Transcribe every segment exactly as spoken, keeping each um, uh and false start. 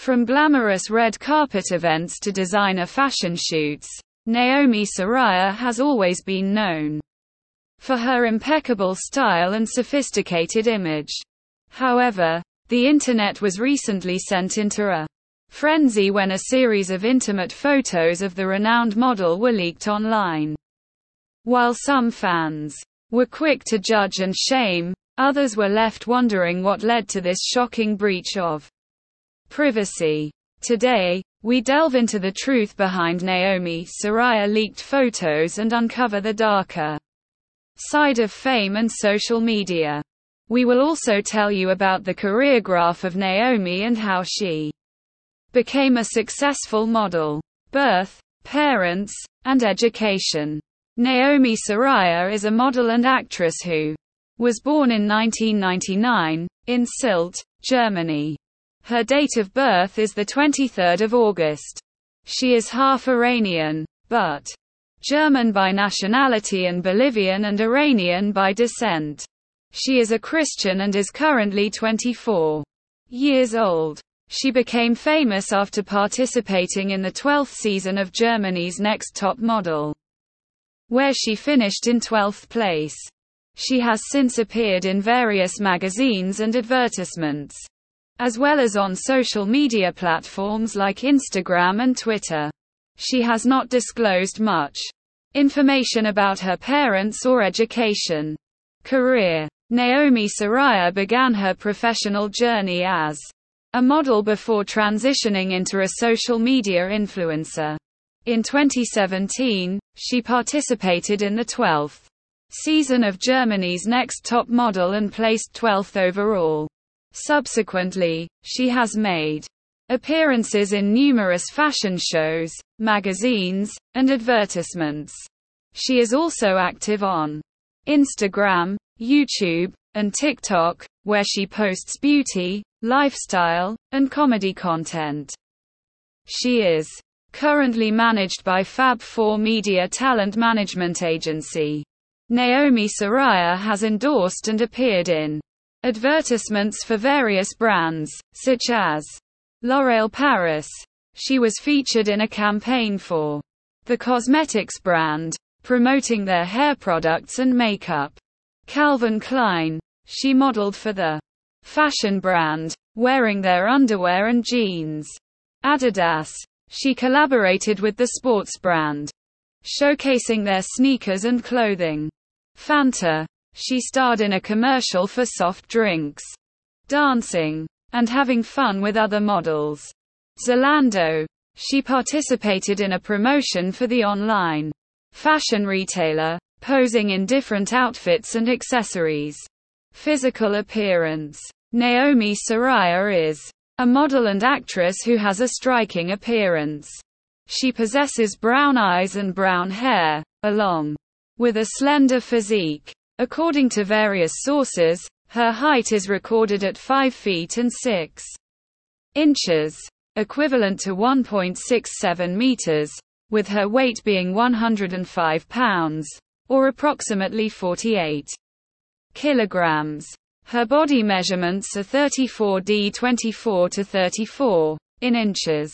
From glamorous red carpet events to designer fashion shoots, Naomi Saraya has always been known for her impeccable style and sophisticated image. However, the internet was recently sent into a frenzy when a series of intimate photos of the renowned model were leaked online. While some fans were quick to judge and shame, others were left wondering what led to this shocking breach of privacy. Today, we delve into the truth behind Naomi Saraya leaked photos and uncover the darker side of fame and social media. We will also tell you about the career graph of Naomi and how she became a successful model. Birth, parents, and education. Naomi Saraya is a model and actress who was born in nineteen ninety-nine, in Sylt, Germany. Her date of birth is the twenty-third of August. She is half Iranian, but German by nationality and Bolivian and Iranian by descent. She is a Christian and is currently twenty-four years old. She became famous after participating in the twelfth season of Germany's Next Top Model, where she finished in twelfth place. She has since appeared in various magazines and advertisements, as well as on social media platforms like Instagram and Twitter. She has not disclosed much information about her parents or education. Career. Naomi Saraya began her professional journey as a model before transitioning into a social media influencer. In twenty seventeen, she participated in the twelfth season of Germany's Next Top Model and placed twelfth overall. Subsequently, she has made appearances in numerous fashion shows, magazines, and advertisements. She is also active on Instagram, YouTube, and TikTok, where she posts beauty, lifestyle, and comedy content. She is currently managed by Fab four Media Talent Management Agency. Naomi Saraya has endorsed and appeared in advertisements for various brands, such as L'Oréal Paris. She was featured in a campaign for the cosmetics brand, promoting their hair products and makeup. Calvin Klein. She modeled for the fashion brand, wearing their underwear and jeans. Adidas. She collaborated with the sports brand, showcasing their sneakers and clothing. Fanta. She starred in a commercial for soft drinks, dancing, and having fun with other models. Zalando. She participated in a promotion for the online fashion retailer, posing in different outfits and accessories. Physical appearance. Naomi Saraya is a model and actress who has a striking appearance. She possesses brown eyes and brown hair, along with a slender physique. According to various sources, her height is recorded at five feet and six inches, equivalent to one point six seven meters, with her weight being one hundred five pounds, or approximately forty-eight kilograms. Her body measurements are thirty-four to twenty-four to thirty-four in inches.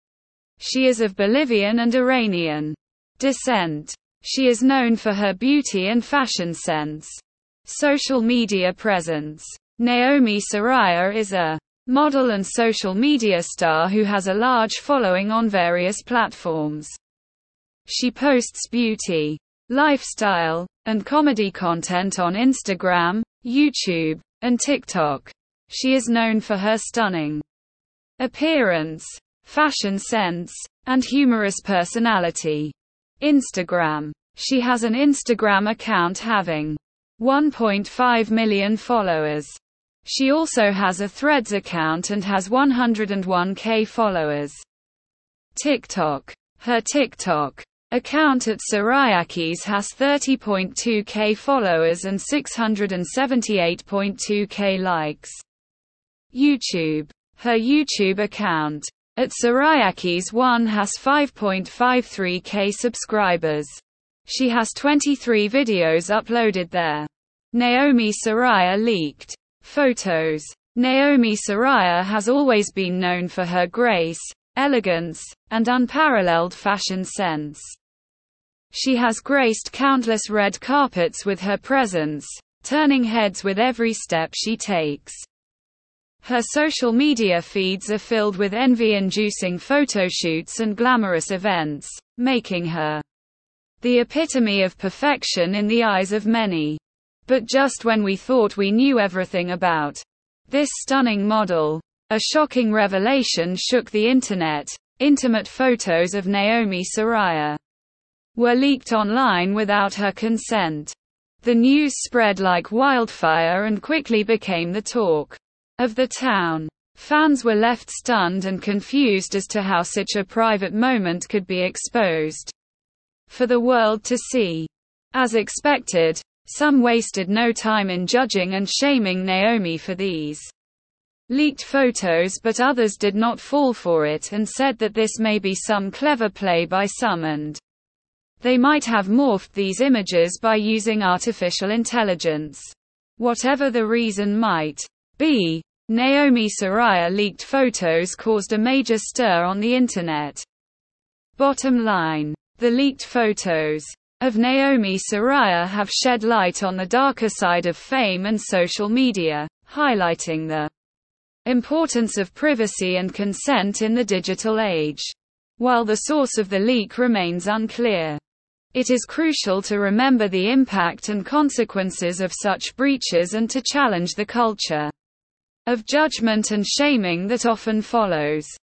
She is of Bolivian and Iranian descent. She is known for her beauty and fashion sense. Social media presence. Naomi Saraya is a model and social media star who has a large following on various platforms. She posts beauty, lifestyle, and comedy content on Instagram, YouTube, and TikTok. She is known for her stunning appearance, fashion sense, and humorous personality. Instagram. She has an Instagram account having one point five million followers. She also has a Threads account and has one hundred one thousand followers. TikTok. Her TikTok account at Sarayakis has thirty point two thousand followers and six hundred seventy-eight point two thousand likes. YouTube. Her YouTube account at Sarayakis one has five point five three thousand subscribers. She has twenty-three videos uploaded there. Naomi Saraya leaked photos. Naomi Saraya has always been known for her grace, elegance, and unparalleled fashion sense. She has graced countless red carpets with her presence, turning heads with every step she takes. Her social media feeds are filled with envy-inducing photoshoots and glamorous events, making her the epitome of perfection in the eyes of many. But just when we thought we knew everything about this stunning model, a shocking revelation shook the internet. Intimate photos of Naomi Saraya were leaked online without her consent. The news spread like wildfire and quickly became the talk of the town. Fans were left stunned and confused as to how such a private moment could be exposed for the world to see. As expected, some wasted no time in judging and shaming Naomi for these leaked photos, but others did not fall for it and said that this may be some clever play by some and they might have morphed these images by using artificial intelligence. Whatever the reason might be, Naomi Saraya leaked photos caused a major stir on the internet. Bottom line: the leaked photos of Naomi Saraya have shed light on the darker side of fame and social media, highlighting the importance of privacy and consent in the digital age. While the source of the leak remains unclear, it is crucial to remember the impact and consequences of such breaches and to challenge the culture of judgment and shaming that often follows.